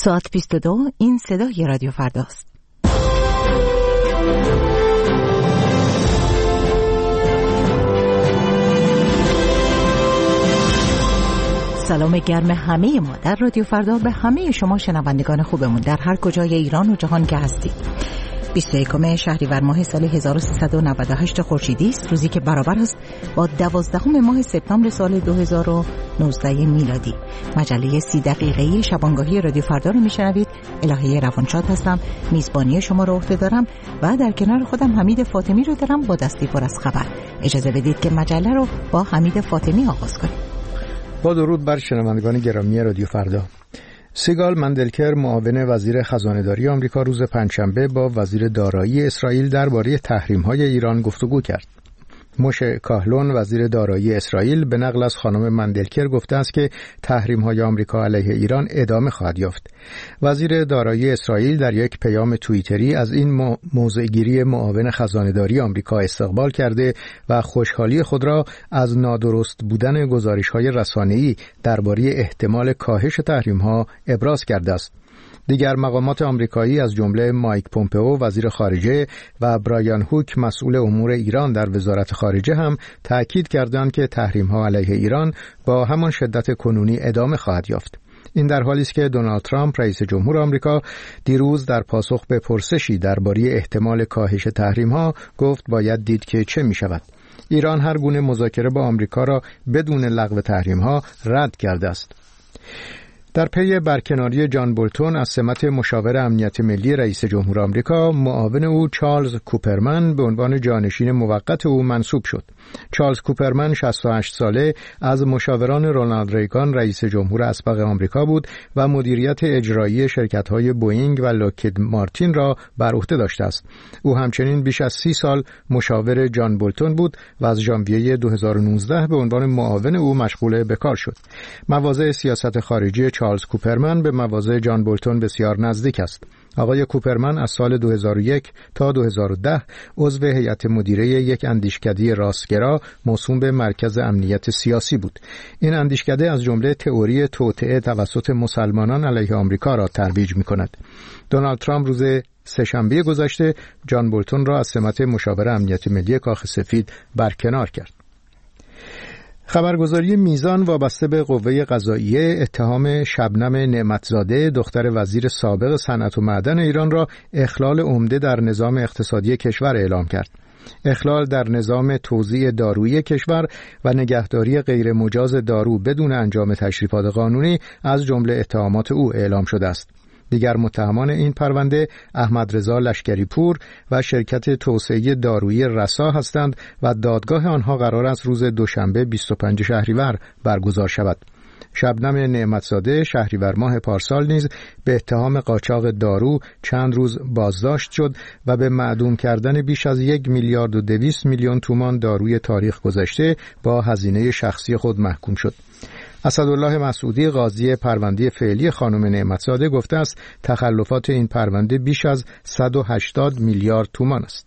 ساعت 22 این صدای رادیو فرداست. سلام گرم همه ما در رادیو فردا به همه شما شنوندگان خوبمون در هر کجای ایران و جهان که هستید. 21 شهریور ماه سال 1398 خورشیدی است، روزی که برابر است با 12 ماه سپتامبر سال 2019 میلادی. مجله 30 دقیقه‌ای شبانگاهی رادیو فردا رو میشنوید. الهه روانشاد هستم، میزبانی شما رو عهده دارم و در کنار خودم حمید فاطمی رو دارم با دستی پر از خبر. اجازه بدید که مجله رو با حمید فاطمی آغاز کنیم. با درود بر شنوندگان گرامی رادیو فردا. سیگال مندلکر معاون وزیر خزانه‌داری آمریکا روز پنجشنبه با وزیر دارایی اسرائیل درباره تحریم‌های ایران گفتگو کرد. موشه کاهلون وزیر دارایی اسرائیل به نقل از خانم مندلکر گفته است که تحریم‌های آمریکا علیه ایران ادامه خواهد یافت. وزیر دارایی اسرائیل در یک پیام توییتری از این موضع‌گیری معاون خزانه‌داری آمریکا استقبال کرده و خوشحالی خود را از نادرست بودن گزارش‌های رسانه‌ای درباره احتمال کاهش تحریم‌ها ابراز کرده است. دیگر مقامات آمریکایی از جمله مایک پومپئو وزیر خارجه و برایان هوک مسئول امور ایران در وزارت خارجه هم تأکید کردند که تحریم‌ها علیه ایران با همان شدت کنونی ادامه خواهد یافت. این در حالی است که دونالد ترامپ رئیس جمهور آمریکا دیروز در پاسخ به پرسشی درباره احتمال کاهش تحریم‌ها گفت باید دید که چه می‌شود. ایران هر گونه مذاکره با آمریکا را بدون لغو تحریم‌ها رد کرده است. در پی برکناری جان بولتون از سمت مشاور امنیت ملی رئیس جمهور آمریکا، معاون او چارلز کوپرمن به عنوان جانشین موقت او منصوب شد. چارلز کوپرمن 68 ساله از مشاوران رونالد ریگان رئیس جمهور اسبق آمریکا بود و مدیریت اجرایی شرکت‌های بوئینگ و لاکهید مارتین را بر عهده داشته است. او همچنین بیش از 30 سال مشاور جان بولتون بود و از ژانویه 2019 به عنوان معاون او مشغول به کار شد. مواضع سیاست خارجی چارلز کوپرمن به مواضع جان بولتون بسیار نزدیک است. آقای کوپرمن از سال 2001 تا 2010 عضو هیئت مدیره یک اندیشکده راستگرا موسوم به مرکز امنیت سیاسی بود. این اندیشکده از جمله تئوری توطئه توسط مسلمانان علیه آمریکا را ترویج می‌کند. دونالد ترامپ روز سه‌شنبه گذشته جان بولتون را از سمت مشاور امنیت ملی کاخ سفید برکنار کرد. خبرگزاری میزان وابسته به قوه قضاییه اتهام شبنم نعمتزاده دختر وزیر سابق صنعت و معدن ایران را اخلال عمده در نظام اقتصادی کشور اعلام کرد. اخلال در نظام توزیع دارویی کشور و نگهداری غیر مجاز دارو بدون انجام تشریفات قانونی از جمله اتهامات او اعلام شده است. دیگر متهمان این پرونده احمد رضا لشکری پور و شرکت توسعه دارویی رسا هستند و دادگاه آنها قرار است روز دوشنبه 25 شهریور برگزار شود. شبنم نعمتزاده شهریور ماه پارسال نیز به اتهام قاچاق دارو چند روز بازداشت شد و به معدوم کردن بیش از 1 میلیارد و 200 میلیون تومان داروی تاریخ گذشته با هزینه شخصی خود محکوم شد. اسدالله مسعودی قاضی پرونده فعلی خانم نعمتزاده گفته است تخلفات این پرونده بیش از 180 میلیارد تومان است.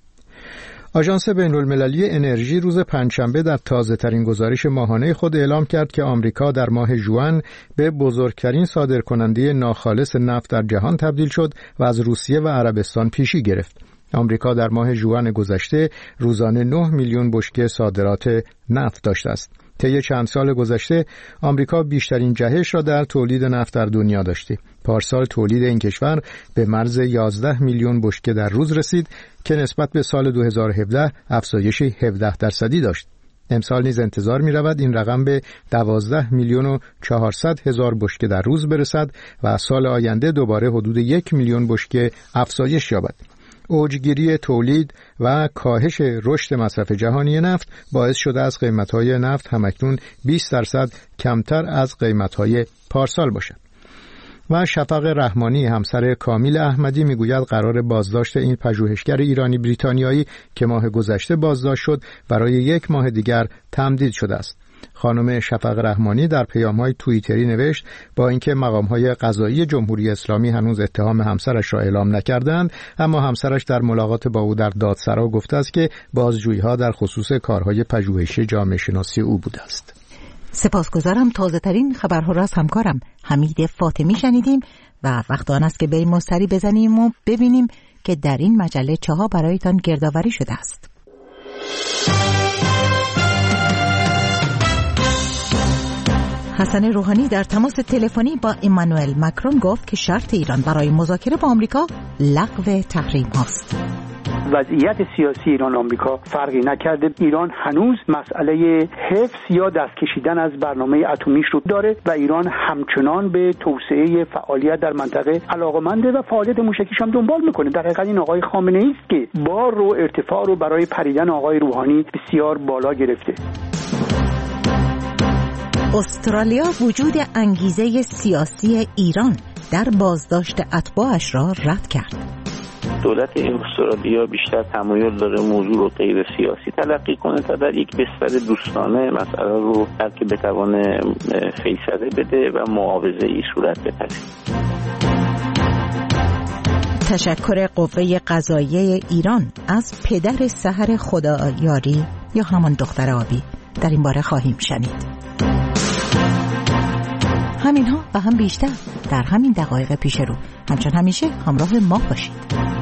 آژانس بین‌المللی انرژی روز پنجشنبه در تازه‌ترین گزارش ماهانه خود اعلام کرد که آمریکا در ماه ژوئن به بزرگترین صادرکننده ناخالص نفت در جهان تبدیل شد و از روسیه و عربستان پیشی گرفت. آمریکا در ماه ژوئن گذشته روزانه 9 میلیون بشکه صادرات نفت داشته است. طی چند سال گذشته آمریکا بیشترین جهش را در تولید نفت در دنیا داشته. پارسال تولید این کشور به مرز 11 میلیون بشکه در روز رسید که نسبت به سال 2017 افزایش 17% داشت. امسال نیز انتظار می رود این رقم به 12 میلیون و 400 هزار بشکه در روز برسد و سال آینده دوباره حدود 1 میلیون بشکه افزایش یابد. اوجگیری تولید و کاهش رشد مصرف جهانی نفت باعث شده است قیمت‌های نفت همکنون 20% کمتر از قیمت‌های پارسال باشد. و شفق رحمانی همسر کامیل احمدی میگوید قرار بازداشت این پژوهشگر ایرانی بریتانیایی که ماه گذشته بازداشت شد برای 1 ماه دیگر تمدید شده است. خانم شفق رحمانی در پیام‌های توییتری نوشت با اینکه مقام‌های قضایی جمهوری اسلامی هنوز اتهام همسرش را اعلام نکردند، اما همسرش در ملاقات با او در دادسرا گفته است که بازجویی‌ها در خصوص کارهای پژوهشی جامعه شناسی او بوده است. سپاسگزارم. تازه‌ترین خبرها را از همکارم حمید فاطمی شنیدیم و وقت آن است که بریم مستری بزنیم و ببینیم که در این مجله چه ها برایتان گردآوری شده است. حسن روحانی در تماس تلفنی با امانوئل ماکرون گفت که شرط ایران برای مذاکره با آمریکا لغو تحریم هاست. وضعیت سیاسی ایران آمریکا فرقی نکرده. ایران هنوز مسئله حفظ یا دست کشیدن از برنامه اتمیش رو داره و ایران همچنان به توسعه فعالیت در منطقه علاقه‌منده و فعالیت موشکیش هم دنبال میکنه. در حقیقت این آقای خامنه‌ای است که بار رو ارتفاع رو برای پریدن آقای روحانی بسیار بالا گرفته. استرالیا وجود انگیزه سیاسی ایران در بازداشت اتباعش را رد کرد. دولت استرالیا بیشتر تمایل داره موضوع رو غیر سیاسی تلقی کنه تا در یک بستر دوستانه مسئله رو بلکه بتوانه فیصله بده و معاوضه‌ای صورت بپذیره. تشکر قوه قضاییه ایران از پدر سحر خدایاری یا همان دختر آبی در این باره خواهیم شنید. همینها و هم بیشتر در همین دقایق پیش رو. همچون همیشه همراه ما باشید.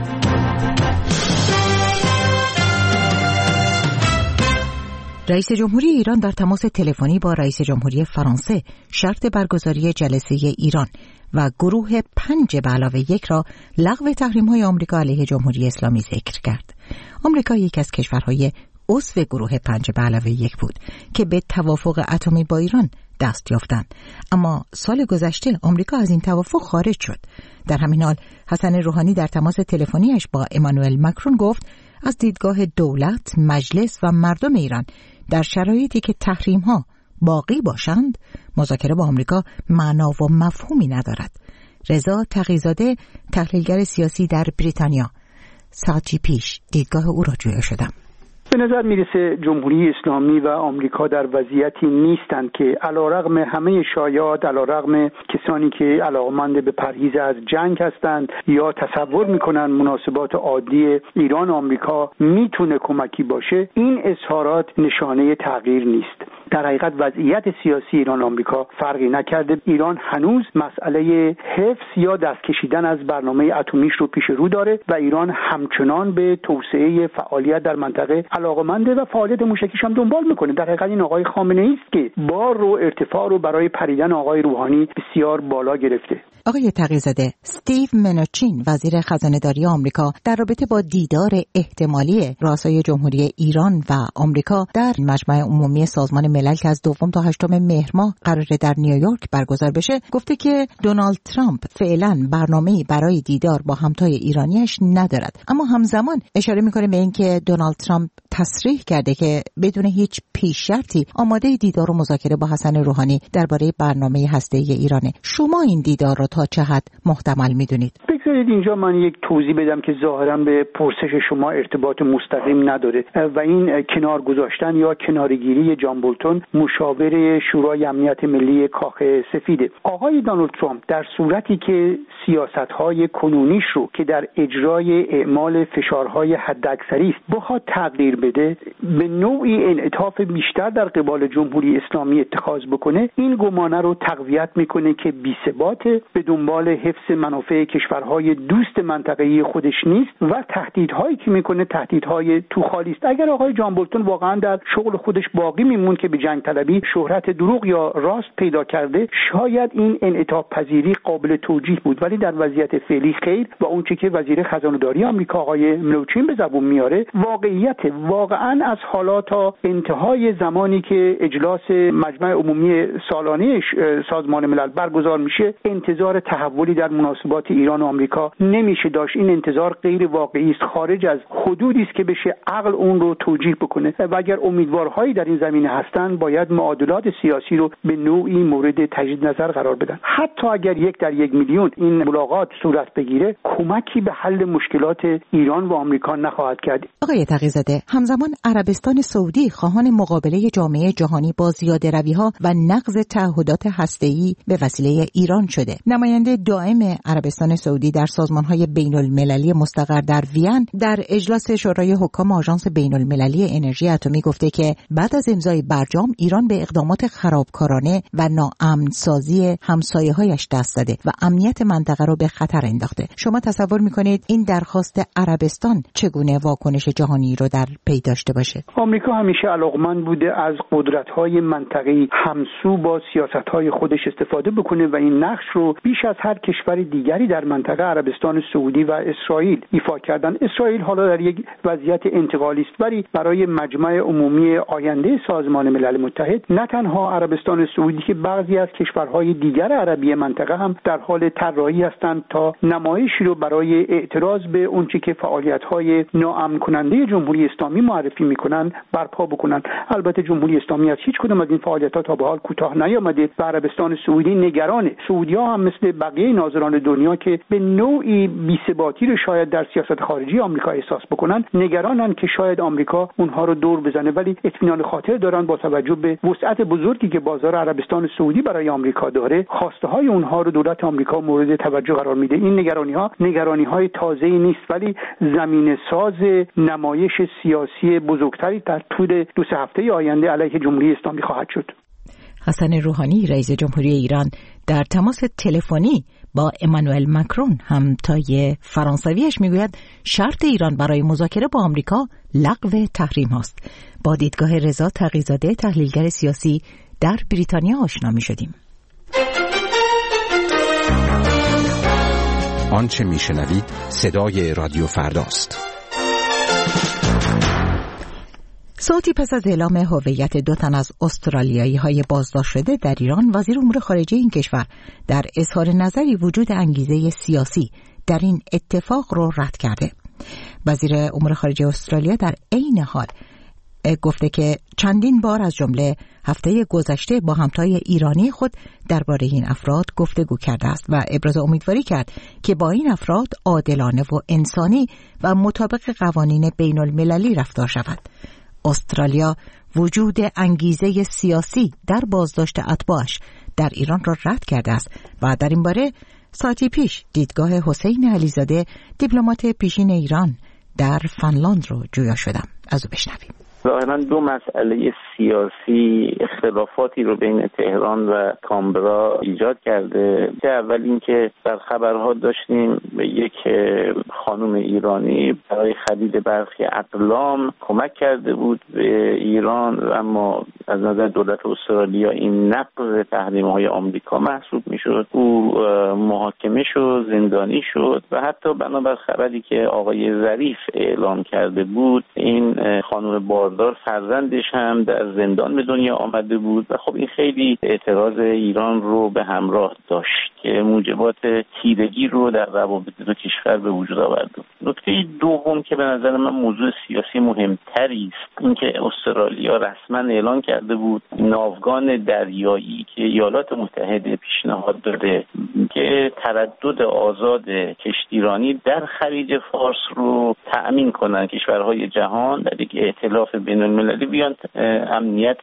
رئیس جمهوری ایران در تماس تلفنی با رئیس جمهوری فرانسه شرط برگزاری جلسه ایران و گروه 5+1 را لغو تحریم‌های آمریکا علیه جمهوری اسلامی ذکر کرد. آمریکا یک از کشورهای عضو گروه 5+1 بود که به توافق اتمی با ایران دست یافتند، اما سال گذشته آمریکا از این توافق خارج شد. در همین حال حسن روحانی در تماس تلفنیش با امانوئل ماکرون گفت از دیدگاه دولت، مجلس و مردم ایران در شرایطی که تحریم‌ها باقی باشند مذاکره با آمریکا معنا و مفهومی ندارد. رضا تقی‌زاده، تحلیلگر سیاسی در بریتانیا، ساعتی پیش دیدگاه او را جویا شدم. به نظر میرسه جمهوری اسلامی و آمریکا در وضعیتی نیستند که علیرغم همه شایعات، علیرغم کسانی که علاقمند به پرهیز از جنگ هستند یا تصور میکنن مناسبات عادی ایران و آمریکا میتونه کمکی باشه، این اظهارات نشانه تغییر نیست. در حقیقت وضعیت سیاسی ایران و آمریکا فرقی نکرده. ایران هنوز مسئله حفظ یا دست کشیدن از برنامه اتمیش رو پیش رو داره و ایران همچنان به توسعه فعالیت در منطقه علاقه‌منده و فعالیت موشکیش هم دنبال میکنه. در حقیقت این آقای خامنه‌ای است که بار رو ارتفاع رو برای پریدن آقای روحانی بسیار بالا گرفته. آقای تقی‌زاده، استیو منوچین وزیر خزانه‌داری آمریکا در رابطه با دیدار احتمالی رؤسای جمهوری ایران و آمریکا در مجمع عمومی سازمان ملل که از 2 تا 8 مهر ماه قراره در نیویورک برگزار بشه، گفته که دونالد ترامپ فعلا برنامه‌ای برای دیدار با همتای ایرانیش ندارد، اما همزمان اشاره می‌کنه به اینکه دونالد ترامپ تصریح کرده که بدون هیچ پیش شرطی آماده دیدار و مذاکره با حسن روحانی درباره برنامه هسته‌ای ایرانه. شما این دیدار را تا چه حد محتمل می‌دونید؟ بگذارید اینجا من یک توضیح بدم که ظاهراً به پرسش شما ارتباط مستقیم نداره و این کنار گذاشتن یا کنارگیری جان بولتون، مشاور شورای امنیت ملی کاخ سفیده. آقای دونالد ترامپ در صورتی که سیاست‌های کنونیش رو که در اجرای اعمال فشارهای حداکثری است بخواد تغییر بده، به نوعی انعطاف بیشتر در قبال جمهوری اسلامی اتخاذ بکنه، این گمانه رو تقویت میکنه که بی‌ثبات، به دنبال حفظ منافع کشورهای دوست منطقه‌ای خودش نیست و تهدیدهایی که میکنه تهدیدهای تو خالی است. اگر آقای جان بولتون واقعا در شغل خودش باقی میمون که به جنگ طلبی شهرت دروغ یا راست پیدا کرده، شاید این انعطاف پذیری قابل توجیه بود، ولی در وضعیت فعلی خیر. و اون چیزی که وزیر خزانه‌داری آمریکا آقای منوچین به زبون میاره واقعیت. واقعا از حالا تا انتهای زمانی که اجلاس مجمع عمومی سالانه سازمان ملل برگزار میشه انتظار تحولی در مناسبات ایران و آمریکا نمیشه داشت. این انتظار غیر واقعی است، خارج از حدودی است که بشه عقل اون رو توجیه بکنه و اگر امیدوارهایی در این زمینه هستند باید معادلات سیاسی رو به نوعی مورد تجدید نظر قرار بدن. حتی اگر 1 در 1 میلیون این ملاقات صورت بگیره کمکی به حل مشکلات ایران و آمریکا نخواهد کرد. آقای تقی‌زاده، همزمان عربستان سعودی خواهان مقابله جامعه جهانی با زیاده‌روی‌ها و نقض تعهدات هسته‌ای به وسیله ایران شده. نماینده دائم عربستان سعودی سعودی در سازمان‌های بین‌المللی مستقر در وین در اجلاس شورای حکام آژانس بین‌المللی انرژی اتمی گفته که بعد از امضای برجام ایران به اقدامات خرابکارانه و ناامن‌سازی همسایه‌هایش دست زده و امنیت منطقه را به خطر انداخته. شما تصور می‌کنید این درخواست عربستان چگونه واکنش جهانی رو در پی داشته باشه؟ آمریکا همیشه علاقمند بوده از قدرت‌های منطقه‌ای همسو با سیاست‌های خودش استفاده بکنه و این نقش رو بیش از هر کشور دیگری در منطقه عربستان سعودی و اسرائیل ایفا کردن. اسرائیل حالا در یک وضعیت انتقالی است، ولی برای مجمع عمومی آینده سازمان ملل متحد نه تنها عربستان سعودی که بعضی از کشورهای دیگر عربی منطقه هم در حال طراحی هستند تا نمایشی رو برای اعتراض به اونچه که فعالیت‌های ناامن کننده جمهوری اسلامی معرفی می‌کنند برپا بکنند. البته جمهوری اسلامی از هیچ کدام از این فعالیت‌ها تا به حال کوتاه نیامده و عربستان سعودی نگرانه. سعودی‌ها هم مثل بقیه ناظران دنیا که به نوعی بی‌ثباتی رو شاید در سیاست خارجی آمریکا احساس بکنن، نگرانن که شاید آمریکا اونها رو دور بزنه، ولی اطمینان خاطر دارن با توجه به وسعت بزرگی که بازار عربستان سعودی برای آمریکا داره، خواسته‌های اونها رو دولت آمریکا مورد توجه قرار میده. این نگرانی‌های تازه‌ای نیست، ولی زمینه‌ساز نمایش سیاسی بزرگتری در طول 2-3 هفته آینده علیه جمهوری اسلامی خواهد شد. حسن روحانی رئیس جمهوری ایران در تماس تلفنی با امانوئل مکرون همتای فرانسویش میگوید شرط ایران برای مذاکره با آمریکا لغو تحریم است. با دیدگاه رضا تقی‌زاده تحلیلگر سیاسی در بریتانیا آشنا می‌شدیم. آنچه میشنوید صدای رادیو فرداست. ساعتی پس از اعلام هویت 2 تن از استرالیایی‌های بازداشت شده در ایران، وزیر امور خارجه این کشور در اظهار نظری وجود انگیزه سیاسی در این اتفاق رو رد کرده. وزیر امور خارجه استرالیا در عین حال گفته که چندین بار از جمله هفته گذشته با همتای ایرانی خود درباره این افراد گفتگو کرده است و ابراز امیدواری کرد که با این افراد عادلانه و انسانی و مطابق قوانین بین المللی رفتار شود. استرالیا وجود انگیزه سیاسی در بازداشت اتباعش در ایران را رد کرده است و در این باره ساعتی پیش دیدگاه حسین علیزاده دیپلمات پیشین ایران در فنلاند رو جویا شدم. از او بشنویم. ظاهراً 2 مسئله سیاسی اختلافاتی رو بین تهران و کامبرا ایجاد کرده. اول اینکه در خبرها داشتیم به یک خانم ایرانی برای خرید برخی اقلام کمک کرده بود به ایران، اما از نظر دولت استرالیا این نقض تحریم‌های آمریکا محسوب می‌شد. او محاکمه شد، زندانی شد و حتی بنابر خبری که آقای ظریف اعلام کرده بود، این خانم باردار فرزندش هم در زندان به دنیا آمده بود و خب این خیلی اعتراض ایران رو به همراه داشت که موجبات تیرگی رو در روابط 2 کشور به وجود آورد. نکته دوم که به نظر من موضوع سیاسی مهمتری است، اینکه استرالیا رسما اعلان کرده بود ناوگان دریایی که ایالات متحده پیشنهاد داده که تردد آزاد کشتیرانی در خلیج فارس رو تأمین کنند کشورهای جهان در یک ائتلاف بین‌المللی بیان امنیت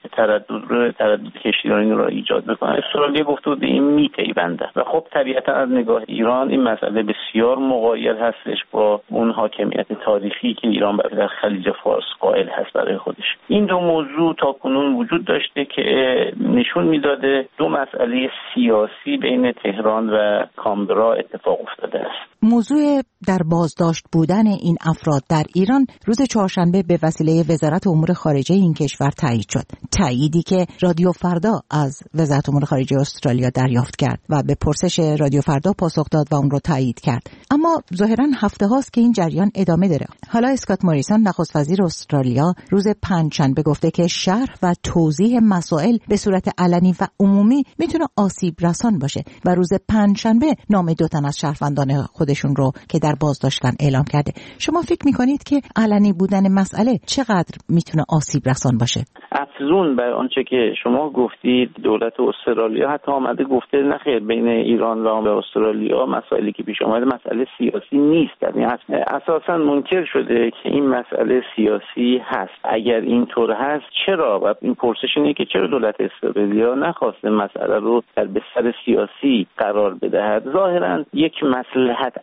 تردد کشتیرانی رو ایجاد بکنن. استرالیا گفته بود این میپیونده و خب طبیعتا از نگاه ایران این مسئله بسیار مغایر هستش با اون حاکمیت تاریخی که ایران در خلیج فارس قائل هست برای خودش. این 2 موضوع تاکنون وجود داشته که نشون میداده 2 مسئله سیاسی بین تهران و کامبرا اتفاق افتاده است. موضوع در بازداشت بودن این افراد در ایران روز چهارشنبه به وسیله وزارت امور خارجه این کشور تایید شد. تاییدی که رادیو فردا از وزارت امور خارجه استرالیا دریافت کرد و به پرسش رادیو فردا پاسخ داد و اون رو تایید کرد. اما ظاهراً هفته هاست که این جریان ادامه داره. حالا اسکات موریسون نخست وزیر استرالیا روز پنجشنبه گفته که شرح و توضیح مسائل به صورت علنی و عمومی میتونه آسیب رسان باشه و روز پنجشنبه نام 2 تن از شهروندان خودشون رو که در بازداشتن اعلام کرده. شما فکر میکنید که علنی بودن مسئله چقدر میتونه آسیب رسان باشه؟ افزون بر آنچه که شما گفتید، دولت استرالیا حتی آمده گفته نخیر بین ایران و استرالیا مسائلی که پیش اومده مسئله سیاسی نیست. یعنی اساسا منکر شده که این مسئله سیاسی هست. اگر اینطور هست چرا؟ و این پرسش اینه که چرا دولت استرالیا نخواسته مسئله رو در بستر سیاسی قرار بدهد؟ ظاهرا یک مصلحت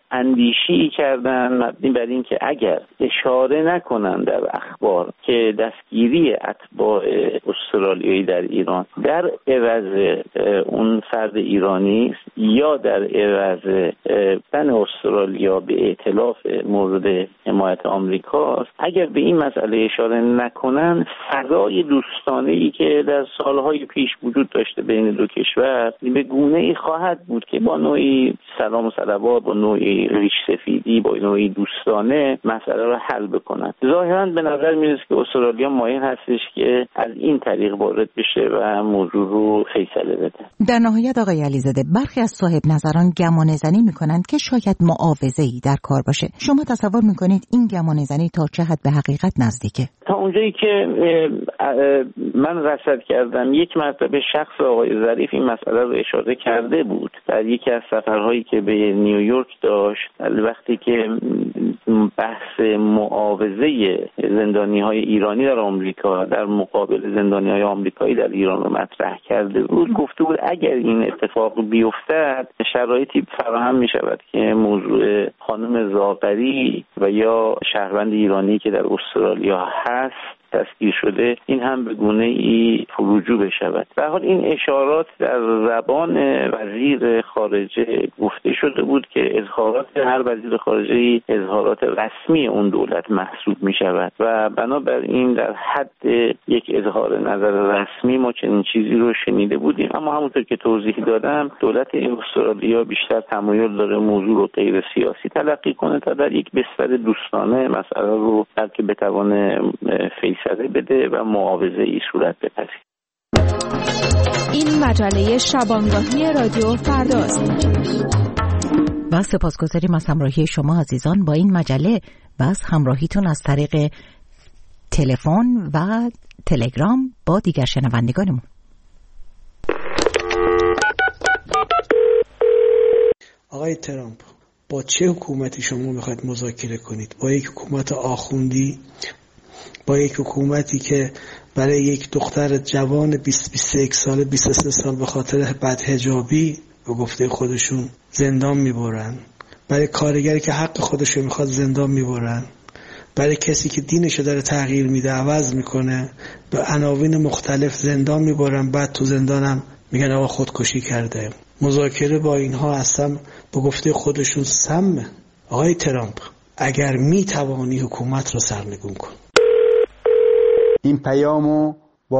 اندیشی کردن مبنی بر این که اگر اشاره نکنن در اخبار که دستگیری اتباع استرالیایی در ایران در عوض اون فرد ایرانی است یا در عوض بن استرالیا به ائتلاف مورد حمایت آمریکاست، اگر به این مسئله اشاره نکنن، فضای دوستانه‌ای که در سالهای پیش وجود داشته بین دو کشور به گونه‌ای خواهد بود که با نوعی سلام و صلوات، با نوعی ریش سفیدی، با نوعی دوستانه مسئله را حل بکنند. ظاهراً به نظر میرسه که استرالیا مایل هستش که از این طریق وارد بشه و موضوع رو فیصله بده. در نهایت آقای علیزاده، برخی از صاحب نظران گمانه‌زنی میکنند که شاید معاوضه‌ای در کار باشه. شما تصور میکنید این گمانه‌زنی تا چه حد به حقیقت نزدیکه؟ تا اونجایی که من رصد کردم، یک مرتبه شخص آقای ظریف این مسئله رو اشاره کرده بود در یکی از سفرهایی که به نیویورک داشت، وقتی که بحث معاوضه زندانی‌های ایرانی در آمریکا در مقابل زندانی‌های آمریکایی در ایران رو مطرح کرده بود، گفته بود اگر این اتفاق بیفتد شرایطی فراهم می‌شود که موضوع خانم زاغری و یا شهروند ایرانی که در استرالیا هست دستگیر شده این هم به گونه‌ای فرجو بشود. به هر حال این اشارات در زبان وزیر خارجه گفته شده بود که اظهارات هر وزیر خارجه‌ای اظهارات رسمی اون دولت محسوب می شود و بنابراین در حد یک اظهار نظر رسمی ما چنین چیزی رو شنیده بودیم، اما همونطور که توضیح دادم دولت استرالیا بیشتر تمایل داره موضوع رو غیر سیاسی تلقی کنه تا در یک بستر دوستانه مسئله رو بلکه بتوانه فیصله بده و معاوضه ای صورت بپذیره. این مجله شبانگاهی رادیو فرداست. و سپاسگزاریم از همراهی شما عزیزان با این مجله و از همراهیتون از طریق تلفن و تلگرام با دیگر شنوندگانمون. آقای ترامپ، با چه حکومتی شما میخواید مذاکره کنید؟ با یک حکومت آخوندی؟ با یک حکومتی که برای یک دختر جوان 21 ساله 23 سال به خاطر بدحجابی به گفته خودشون زندان میبرن؟ برای کارگری که حق خودشو میخواد زندان میبرن؟ برای کسی که دینشو داره تغییر میده عوض میکنه به عناوین مختلف زندان میبرن، بعد تو زندانم میگن آقا خودکشی کرده؟ مذاکره با اینها اصلا به گفته خودشون سمه. آقای ترامپ، اگر میتوانی حکومت رو سرنگون کن. این پیامو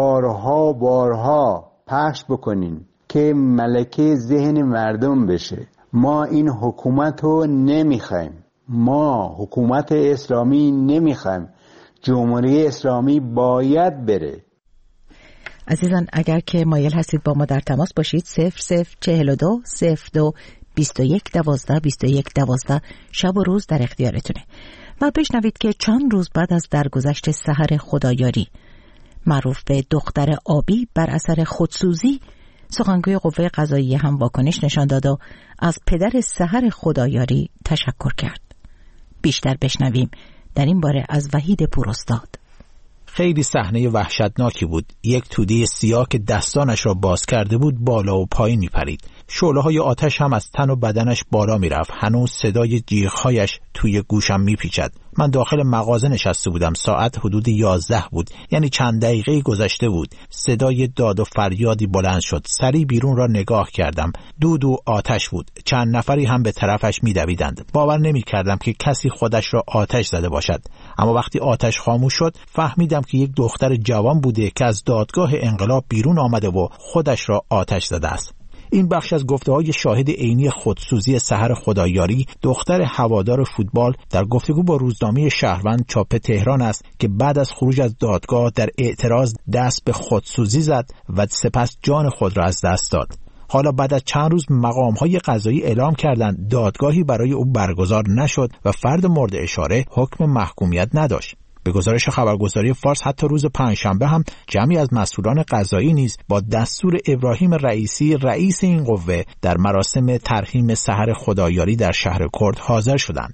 بارها پخش بکنین که ملکه ذهن مردم بشه. ما این حکومت رو نمیخوایم، ما حکومت اسلامی نمیخوایم، جمهوری اسلامی باید بره. عزیزان اگر که مایل هستید با ما در تماس باشید 0042 02 21 12 21 12 شب و روز در اختیارتونه و بشنوید که چند روز بعد از درگذشت سحر خدایاری معروف به دختر آبی بر اثر خودسوزی، سخنگوی قوه قضاییه هم واکنش نشان داد و از پدر سحر خدایاری تشکر کرد. بیشتر بشنویم در این باره از وحید پوراستاد. خیلی صحنه وحشتناکی بود. یک توده سیاه که دستانش را باز کرده بود بالا و پایین میپرید. شعله‌های آتش هم از تن و بدنش بالا میرفت. هنوز صدای جیغ‌هایش توی گوشم میپیچد. من داخل مغازه نشسته بودم. ساعت حدود 11 بود. یعنی چند دقیقه گذشته بود. صدای داد و فریادی بلند شد. سریع بیرون را نگاه کردم. دود و آتش بود. چند نفری هم به طرفش میدویدند. باور نمی‌کردم که کسی خودش را آتش زده باشد. اما وقتی آتش خاموش شد فهمیدم که یک دختر جوان بوده که از دادگاه انقلاب بیرون آمده و خودش را آتش زده است. این بخش از گفته‌های شاهد عینی خودسوزی سحر خدایاری، دختر هوادار فوتبال، در گفتگو با روزنامه شهروند چاپ تهران است که بعد از خروج از دادگاه در اعتراض دست به خودسوزی زد و سپس جان خود را از دست داد. حالا بعد از چند روز مقام‌های قضایی اعلام کردند دادگاهی برای او برگزار نشد و فرد مورد اشاره حکم محکومیت نداشت. به گزارش خبرگزاری فارس حتی روز پنجشنبه هم جمعی از مسئولان قضایی نیز با دستور ابراهیم رئیسی رئیس این قوه در مراسم ترحیم سحر خدایاری در شهر کرد حاضر شدند.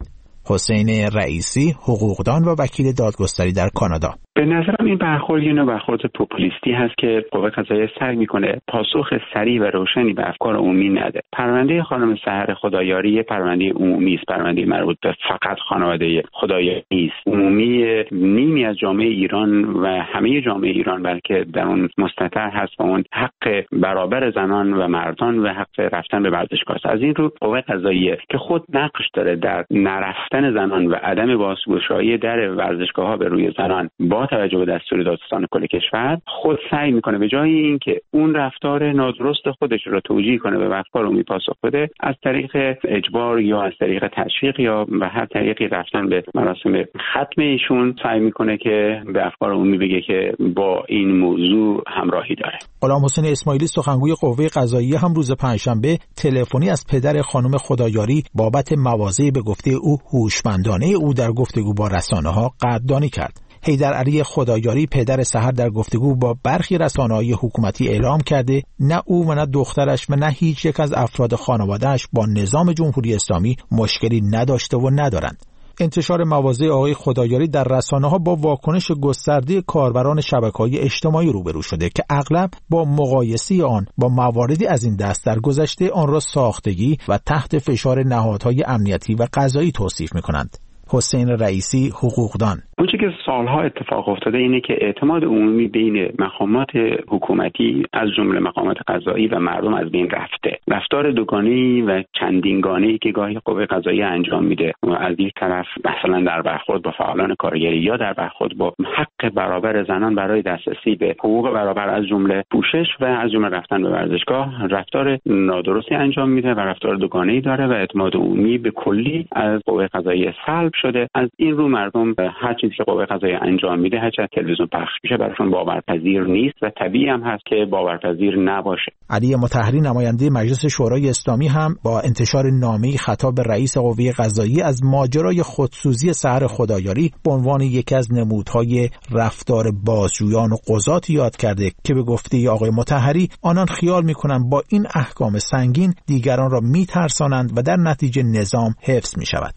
حسین رئیسی، حقوقدان و وکیل دادگستری در کانادا. به نظرم این برخورد یه نوع برخورد پوپولیستی هست که قوه قضاییه سعی میکنه پاسخ سریع و روشنی به افکار عمومی نده. پرونده خانم سحر خدایاری پرونده عمومی است، پرونده مربوط به فقط خانواده خدایاری است. عمومی نیمی از جامعه ایران و همه جامعه ایران بلکه در اون مستتر هست و اون حق برابر زنان و مردان و حق رفتن به ورزشگاه است. از این رو قوه قضاییه که خود نقش داره در نرفتن زنان و عدم بازگشایی در ورزشگاه‌ها به روی زنان با توجه به دستور دادستان کل کشور، خود سعی میکنه به جای اینکه اون رفتار نادرست خودش رو توجیه کنه به افکار عمومی پاسخ بده، از طریق اجبار یا از طریق تشویق یا به هر طریقی رفتن به مراسم ختم ایشون سعی میکنه که به افکار عمومی بگه که با این موضوع همراهی داره. غلام حسین اسماعیلی سخنگوی قوه قضاییه هم روز پنجشنبه تلفنی از پدر خانم خدایاری بابت مواضع به گفته او هوشمندانه او در گفتگو با رسانه‌ها قدردانی کرد. حیدر علی خدایاری پدر سحر در گفتگو با برخی رسانه‌های حکومتی اعلام کرده نه او و نه دخترش و نه هیچ یک از افراد خانواده‌اش با نظام جمهوری اسلامی مشکلی نداشته و ندارند. انتشار مواضع آقای خدایاری در رسانه‌ها با واکنش گسترده کاربران شبکه‌های اجتماعی روبرو شده که اغلب با مقایسه آن با مواردی از این دست در گذشته آن را ساختگی و تحت فشار نهادهای امنیتی و قضایی توصیف می‌کنند. حسین رئیسی، حقوقدان: اونچه که سالها اتفاق افتاده اینه که اعتماد عمومی بین مقامات حکومتی از جمله مقامات قضایی و مردم از بین رفته. رفتار دوگانه‌ای و چندینگانه‌ای که گاهی قوه قضاییه انجام میده، از یک طرف مثلا در برخورد با فعالان کارگری یا در برخورد با حق برابر زنان برای دسترسی به حقوق برابر از جمله پوشش و از جمله رفتن به ورزشگاه، رفتار نادرستی انجام میده و رفتار دوگانه‌ای داره و اعتماد عمومی به کلی از قوه قضاییه سلب شده. از این رو مردم هر چیزی که قوه قضاییه انجام میده، هر چه تلویزیون پخش میشه، براشون باورپذیر نیست و طبیعی هم هست که باورپذیر نباشه. علی مطهری نماینده مجلس شورای اسلامی هم با انتشار نامه‌ای خطاب به رئیس قوه قضاییه از ماجرای خودسوزی سحر خدایاری به عنوان یکی از نمودهای رفتار بازجویان و قضات یاد کرده که به گفته آقای مطهری آنان خیال میکنند با این احکام سنگین دیگران را میترسانند و در نتیجه نظام حفظ میشود.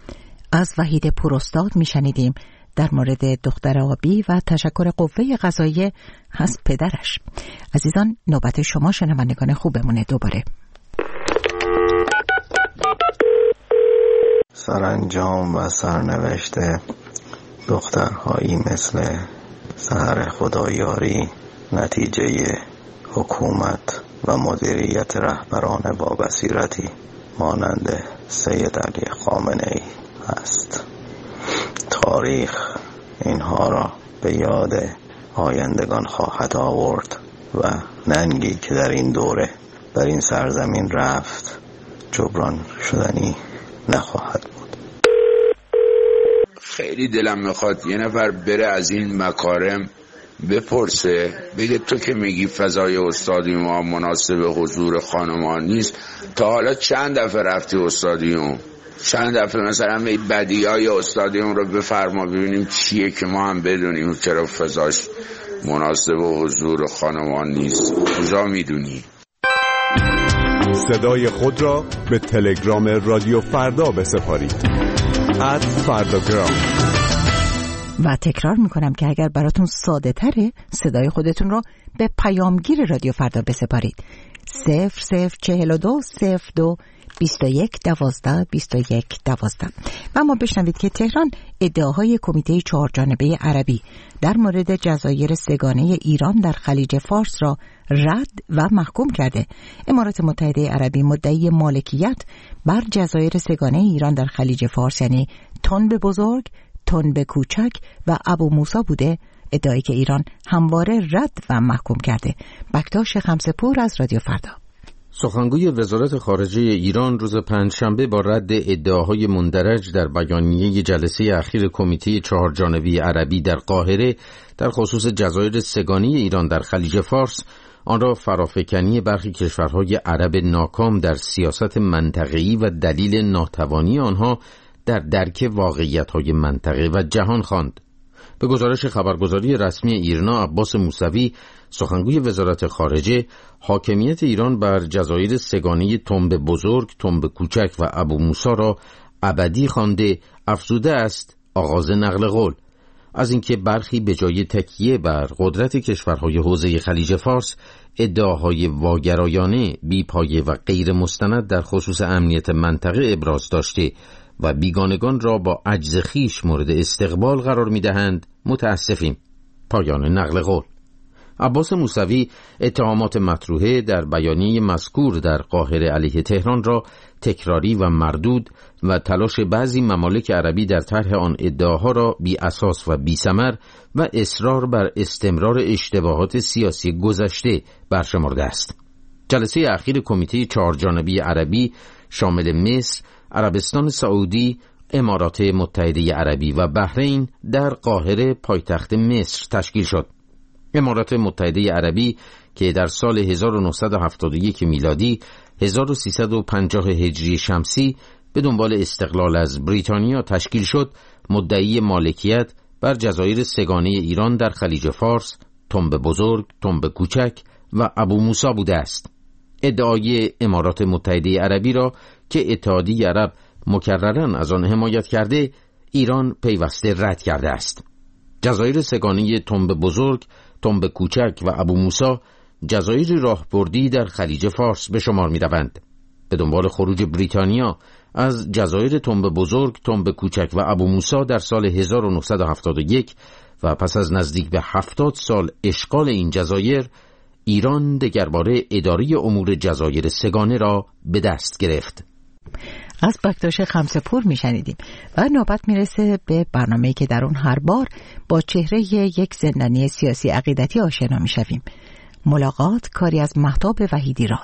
از وحید پوراستاد میشنیدیم در مورد دختر آبی و تشکر قوه قضاییه از پدرش. عزیزان، نوبت شما شنوندگان خوبمونه. دوباره سرانجام و سرنوشت دخترهایی مثل سحر خدایاری نتیجه حکومت و مدیریت رهبران با بصیرتی مانند سید علی خامنه‌ای است. تاریخ اینها را به یاد آیندگان خواهد آورد و ننگی که در این دوره در این سرزمین رفت جبران شدنی نخواهد بود. خیلی دلم میخواد یه نفر بره از این مکارم بپرسه، بگه تو که میگی فضای استادیوم مناسب حضور خانمان نیست، تا حالا چند دفعه رفتی استادیوم؟ چند دفعه مثلا به بدیهای استادیوم رو بفرما ببینیم چیه که ما هم بدونیم چرا فضاش مناسب حضور خانمان نیست. کجا میدونی؟ صدای خود را به تلگرام رادیو فردا بسپارید. @فرداگرام. و تکرار میکنم که اگر براتون ساده تره صدای خودتون رو به پیامگیر رادیو فردا بسپارید. 004202 2112 و اما بشنوید که تهران ادعاهای کمیته چهارجانبه عربی در مورد جزایر سگانه ایران در خلیج فارس را رد و محکوم کرده. امارات متحده عربی مدعی مالکیت بر جزایر سگانه ایران در خلیج فارس یعنی تنب بزرگ، تنب کوچک و ابو موسی بوده، ادعایی که ایران همواره رد و محکوم کرده. بکتاش خمسه‌پور از رادیو فردا. سخنگوی وزارت خارجه ایران روز پنجشنبه با رد ادعاهای مندرج در بیانیه جلسه اخیر کمیته چهارجانبه عربی در قاهره در خصوص جزایر سگانه ایران در خلیج فارس آن را فرافکنی برخی کشورهای عرب ناکام در سیاست منطقه‌ای و دلیل ناتوانی آنها در درک واقعیت‌های منطقه و جهان خواند. به گزارش خبرگزاری رسمی ایرنا، عباس موسوی سخنگوی وزارت خارجه حاکمیت ایران بر جزایر سگانه تنب بزرگ، تنب کوچک و ابو موسی را ابدی خوانده، افزوده است آغاز نقل قول، از اینکه برخی به جای تکیه بر قدرت کشورهای حوزه خلیج فارس ادعاهای واگرایانه، بی‌پایه و غیر مستند در خصوص امنیت منطقه ابراز داشته و بیگانگان را با عجز خویش مورد استقبال قرار می‌دهند، متاسفیم. پایان نقل قول. عباس موسوی اتهامات مطروحه در بیانیه مذکور در قاهره علیه تهران را تکراری و مردود و تلاش بعضی ممالک عربی در طرح آن ادعاها را بی اساس و بی ثمر و اصرار بر استمرار اشتباهات سیاسی گذشته برشمرده است. جلسه اخیر کمیته 4 جانبه عربی شامل مصر، عربستان سعودی، امارات متحده عربی و بحرین در قاهره پایتخت مصر تشکیل شد. امارات متحده عربی که در سال 1971 میلادی 1350 هجری شمسی به دنبال استقلال از بریتانیا تشکیل شد، مدعی مالکیت بر جزایر سگانه ایران در خلیج فارس، تنب بزرگ، تنب کوچک و ابو موسی بوده است. ادعای امارات متحده عربی را که اتحادیه عرب مکرراً از آن حمایت کرده، ایران پیوسته رد کرده است. جزایر سگانه تنب بزرگ، تنب کوچک و ابو موسی جزایر راهبردی در خلیج فارس به شمار می روند. به دنبال خروج بریتانیا از جزایر تنب بزرگ، تنب کوچک و ابو موسی در سال 1971 و پس از نزدیک به 70 سال اشغال این جزایر، ایران دگرباره اداره امور جزایر سگانه را به دست گرفت. از بکتاش خمسه‌پور میشنیدیم و نوبت میرسه به برنامه‌ای که در اون هر بار با چهره یک زندانی سیاسی عقیدتی آشنا میشویم. ملاقات، کاری از مهتاب وحیدی راد.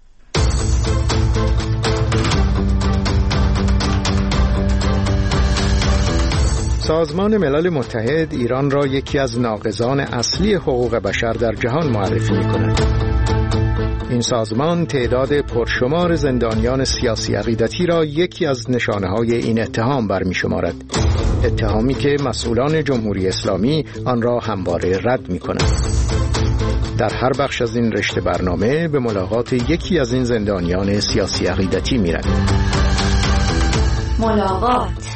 سازمان ملل متحد ایران را یکی از ناقضان اصلی حقوق بشر در جهان معرفی می‌کند. این سازمان تعداد پرشمار زندانیان سیاسی عقیدتی را یکی از نشانه‌های این اتهام برمی‌شمارد. اتهامی که مسئولان جمهوری اسلامی آن را همواره رد می‌کنند. در هر بخش از این رشته برنامه به ملاقات یکی از این زندانیان سیاسی عقیدتی می‌رویم. ملاقات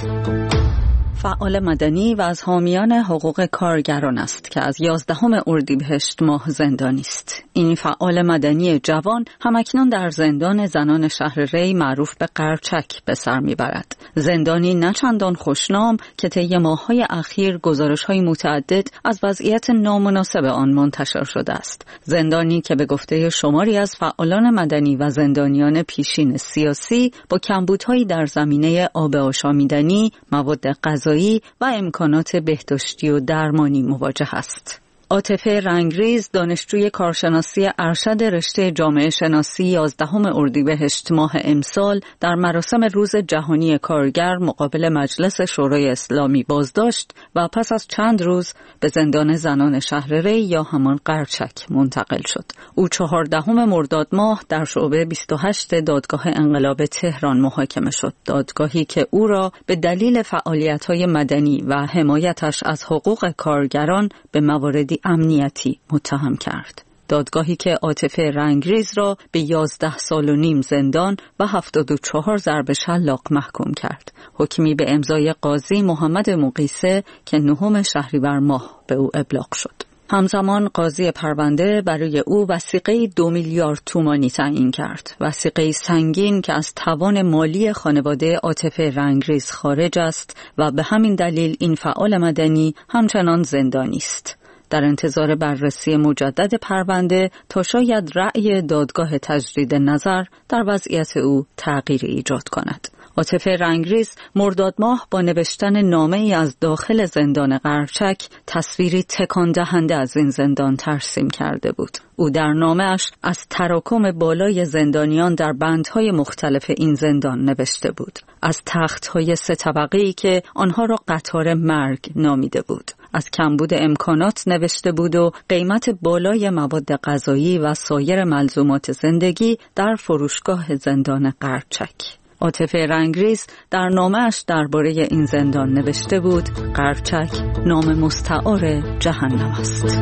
فعال مدنی و از حامیان حقوق کارگران است که از 11 اردیبهشت ماه زندانی است. این فعال مدنی جوان همکنون در زندان زنان شهر ری معروف به قرچک به سر میبرد. زندانی نه چندان خوشنام که طی ماه‌های اخیر گزارش‌های متعدد از وضعیت نامناسب آن منتشر شده است. زندانی که به گفته شماری از فعالان مدنی و زندانیان پیشین سیاسی با کمبودهایی در زمینه آب آشامیدنی، مواد غذایی و امکانات بهداشتی و درمانی مواجه است. عاطفه رنگریز، دانشجوی کارشناسی ارشد رشته جامعه شناسی 11 اردیبهشت ماه امسال در مراسم روز جهانی کارگر مقابل مجلس شورای اسلامی بازداشت و پس از چند روز به زندان زنان شهر ری یا همان قرچک منتقل شد. او 14 مرداد ماه در شعبه 28 دادگاه انقلاب تهران محاکمه شد. دادگاهی که او را به دلیل فعالیت‌های مدنی و حمایتش از حقوق کارگران به مواردی امنیتی متهم کرد. دادگاهی که عاطفه رنگریز را به 11 سال و نیم زندان و 74 ضرب شلاق محکوم کرد. حکمی به امضای قاضی محمد مقیسه که 9 شهریور ماه به او ابلاغ شد. همزمان قاضی پرونده برای او وثیقه 2 میلیارد تومانی تعیین کرد. وثیقه سنگین که از توان مالی خانواده عاطفه رنگریز خارج است و به همین دلیل این فعال مدنی همچنان زندانی است. در انتظار بررسی مجدد پرونده تا شاید رأی دادگاه تجدید نظر در وضعیت او تغییری ایجاد کند. عاطفه رنگریز مرداد ماه با نوشتن نامه‌ای از داخل زندان قرچک تصویری تکان دهنده از این زندان ترسیم کرده بود. او در نامه‌اش از تراکم بالای زندانیان در بندهای مختلف این زندان نوشته بود. از تخت‌های 3 طبقه‌ای که آنها را قطار مرگ نامیده بود. از کمبود امکانات نوشته بود و قیمت بالای مواد غذایی و سایر ملزومات زندگی در فروشگاه زندان قرچک. عاطفه رنگریز در نامه‌اش درباره این زندان نوشته بود: قرچک نام مستعار جهنم است.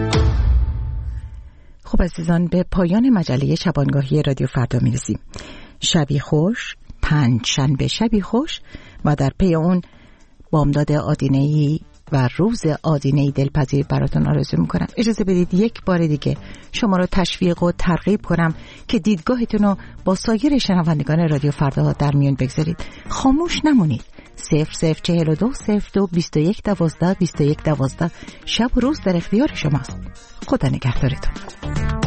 خب عزیزان، به پایان مجله شبانگاهی رادیو فردا می‌رسیم. شبی خوش، پنجشنبه شبی خوش و در پی اون بامداد آدینه‌ای و روز آدینه‌ای دلپذیر براتون آرزو میکنم. اجازه بدید یک بار دیگه شما رو تشویق و ترغیب کنم که دیدگاهتون رو با سایر شنوندگان رادیو فردا در میون بگذارید. خاموش نمونید. 0042 02 21 12 21 12 شب و روز در اختیار شماست. خدا نگهدارتون.